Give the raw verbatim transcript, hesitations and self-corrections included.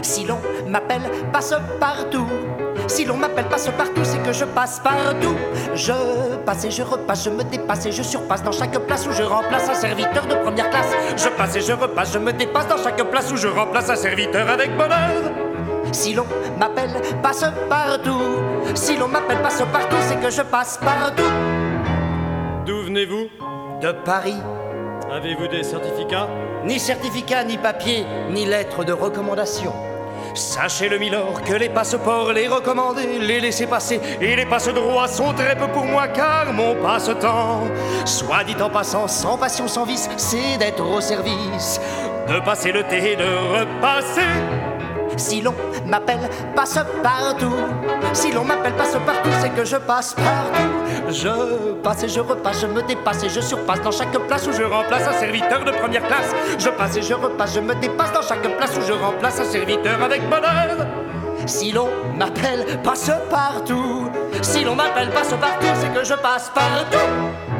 Si l'on m'appelle passe-partout, si l'on m'appelle passe-partout, c'est que je passe partout. Je passe et je repasse, je me dépasse et je surpasse dans chaque place où je remplace un serviteur de première classe. Je passe et je repasse, je me dépasse dans chaque place où je remplace un serviteur avec bonheur. Si l'on m'appelle passe-partout, si l'on m'appelle passe-partout, c'est que je passe partout. D'où venez-vous? De Paris. Avez-vous des certificats? Ni certificat, ni papier, ni lettre de recommandation. Sachez-le, milord, que les passeports, les recommandés, les laissez-passer et les passe-droits sont très peu pour moi, car mon passe-temps, soit dit en passant, sans passion, sans vice, c'est d'être au service, de passer le thé et de repasser. Si l'on m'appelle passe-partout, si l'on m'appelle passe-partout, c'est que je passe partout. Je passe et je repasse, je me dépasse et je surpasse dans chaque place où je remplace un serviteur de première classe. Je passe et je repasse, je me dépasse dans chaque place où je remplace un serviteur avec bonheur. Si l'on m'appelle passe-partout, si l'on m'appelle passe-partout, c'est que je passe partout.